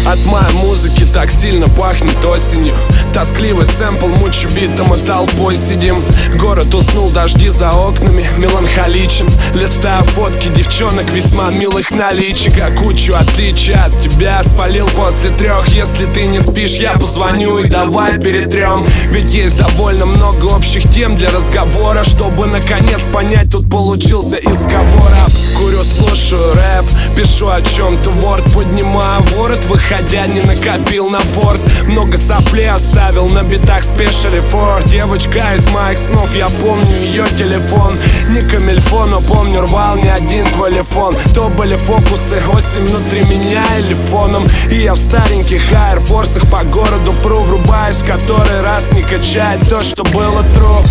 От моей музыки так сильно пахнет осенью. Тоскливый сэмпл, мучу битом, и толпой сидим. Город уснул, дожди за окнами, меланхоличен. Листая фотки девчонок весьма милых наличика. Кучу отличий от тебя спалил после 3. Если ты не спишь, я позвоню и давай перетрем. Ведь есть довольно много общих тем для разговора. Чтобы наконец понять, тут получился из кого рэп. Курю, слушаю рэп, пишу о чем-то ворд. Поднимаю ворот, выходя не накопил на форт. Много соплей оставил на битах Special for. Девочка из моих снов, я помню ее телефон. Не камильфон, но помню, рвал не один телефон. То были фокусы, осень внутри меня или фоном. И я в стареньких аэрфорсах по городу пру, врубаюсь который раз не качать то, что было true.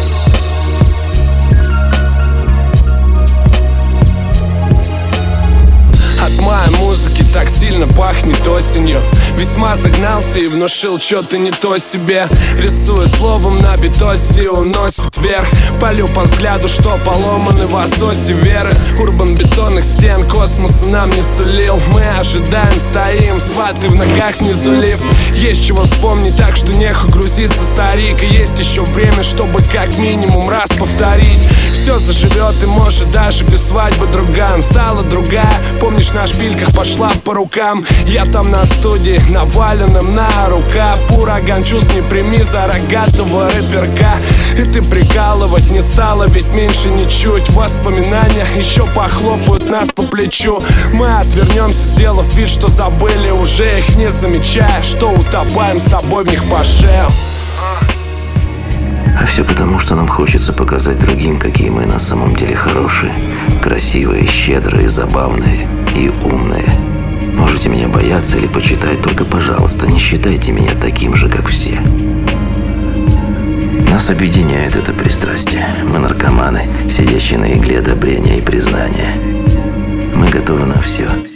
От моей музыки так сильно пахнет осенью. Весьма загнался и внушил что-то не то себе. Рисую словом на битосе и уносит вверх. Полю по взгляду, что поломаны в ососе веры. Урбан бетонных стен космоса нам не сулил. Мы ожидаем, стоим, сваты в ногах внизу лифт. Есть чего вспомнить, так что нехуй грузиться, старик. И есть еще время, чтобы как минимум раз повторить. Все заживет и может даже без свадьбы друган. Стала другая, помнишь, на шпильках пошла по рукам. Я там на студии, наваленным на рука. Ураган чувств не прими за рогатого рэперка. И ты прикалывать не стала, ведь меньше ничуть. Воспоминания еще похлопают нас по плечу. Мы отвернемся, сделав вид, что забыли уже их, не замечая, что утопаем с тобой в них по шею. А все потому, что нам хочется показать другим, какие мы на самом деле хорошие, красивые, щедрые, забавные и умные. Можете меня бояться или почитать, только, пожалуйста, не считайте меня таким же, как все. Нас объединяет это пристрастие. Мы наркоманы, сидящие на игле одобрения и признания. Мы готовы на все.